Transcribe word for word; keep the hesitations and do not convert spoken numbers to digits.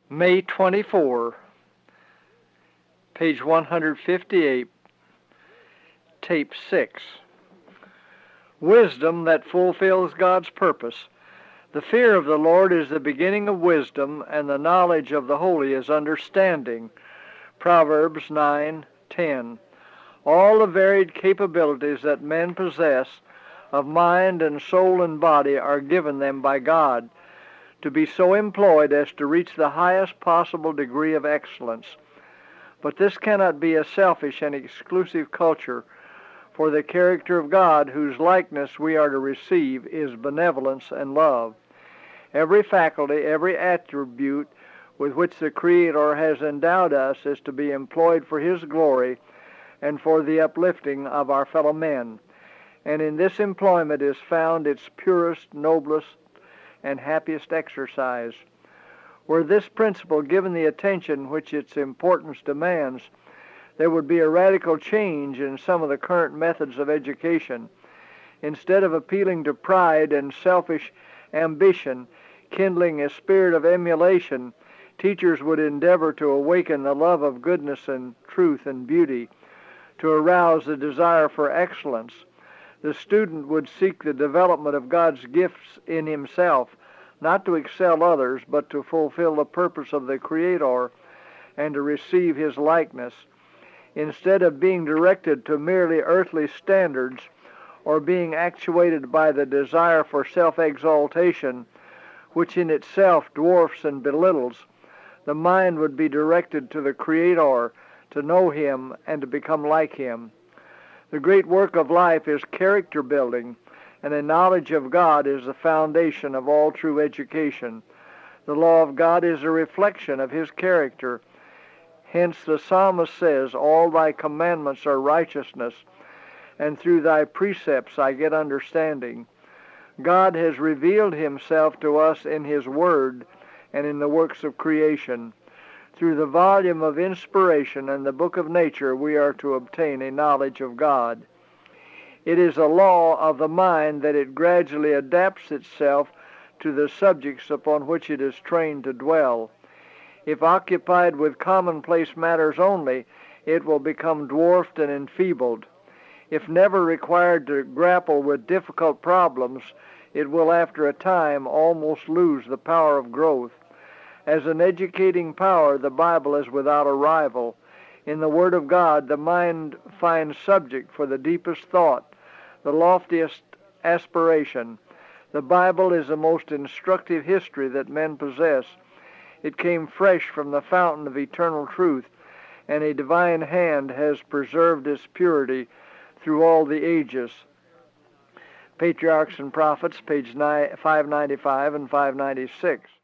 May twenty-fourth, page one hundred fifty-eight, tape six. Wisdom that fulfills God's purpose. The fear of the Lord is the beginning of wisdom, and the knowledge of the holy is understanding. Proverbs nine ten. All the varied capabilities that men possess of mind and soul and body are given them by God, to be so employed as to reach the highest possible degree of excellence. But this cannot be a selfish and exclusive culture, for the character of God, whose likeness we are to receive, is benevolence and love. Every faculty, every attribute with which the Creator has endowed us is to be employed for His glory and for the uplifting of our fellow men. And in this employment is found its purest, noblest, and happiest exercise. Were this principle given the attention which its importance demands, there would be a radical change in some of the current methods of education. Instead of appealing to pride and selfish ambition, kindling a spirit of emulation, teachers would endeavor to awaken the love of goodness and truth and beauty, to arouse the desire for excellence. The student would seek the development of God's gifts in himself, not to excel others, but to fulfill the purpose of the Creator and to receive His likeness. Instead of being directed to merely earthly standards or being actuated by the desire for self-exaltation, which in itself dwarfs and belittles, the mind would be directed to the Creator, to know Him and to become like Him. The great work of life is character building, and a knowledge of God is the foundation of all true education. The law of God is a reflection of His character. Hence the psalmist says, "All thy commandments are righteousness, and through thy precepts I get understanding." God has revealed Himself to us in His Word and in the works of creation. Through the volume of inspiration and the book of nature, we are to obtain a knowledge of God. It is a law of the mind that it gradually adapts itself to the subjects upon which it is trained to dwell. If occupied with commonplace matters only, it will become dwarfed and enfeebled. If never required to grapple with difficult problems, it will after a time almost lose the power of growth. As an educating power, the Bible is without a rival. In the Word of God, the mind finds subject for the deepest thought, the loftiest aspiration. The Bible is the most instructive history that men possess. It came fresh from the fountain of eternal truth, and a divine hand has preserved its purity through all the ages. Patriarchs and Prophets, page five ninety-five and five ninety-six.